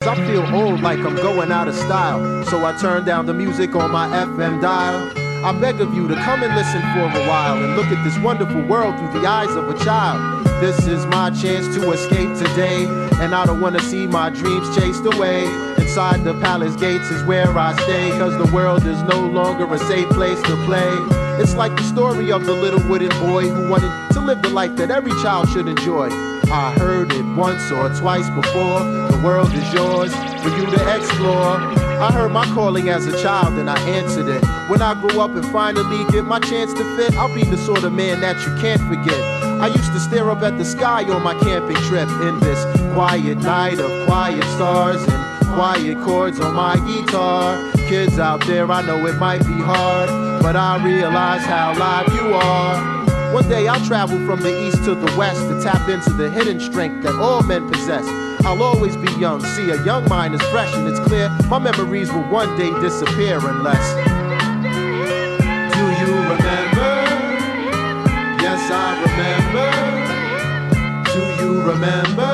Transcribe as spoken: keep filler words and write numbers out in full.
I feel old like I'm going out of style. So I turn down the music on my F M dial. I beg of you to come and listen for a while and look at this wonderful world through the eyes of a child. This is my chance to escape today, and I don't want to see my dreams chased away. Inside the palace gates is where I stay, cause the world is no longer a safe place to play. It's like the story of the little wooden boy who wanted to live the life that every child should enjoy. I heard it once or twice before. The world is yours for you to explore. I heard my calling as a child and I answered it. When I grow up and finally get my chance to fit, I'll be the sort of man that you can't forget. I used to stare up at the sky on my camping trip in this quiet night of quiet stars and quiet chords on my guitar. Kids out there, I know it might be hard, but I realize how live you are. One day I'll travel from the east to the west to tap into the hidden strength that all men possess. I'll always be young, see a young mind is fresh and it's clear my memories will one day disappear unless. Do you remember? Yes, I remember. Do you remember?